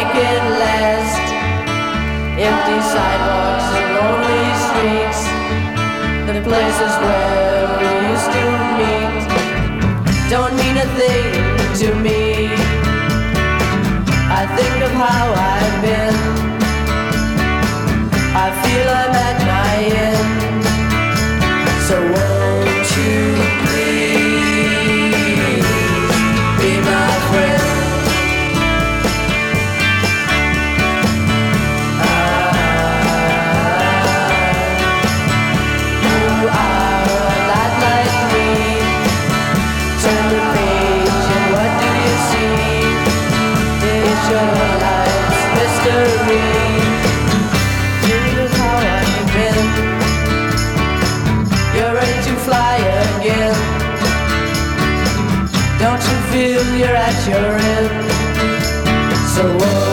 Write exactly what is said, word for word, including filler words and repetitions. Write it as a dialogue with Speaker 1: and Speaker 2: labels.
Speaker 1: make it last. Empty sidewalks and lonely streets, the places where we used to meet, don't mean a thing to me. I think of how I've been, I feel I'm at my end. So won't you please be my friend? Don't you feel you're at your end? So what?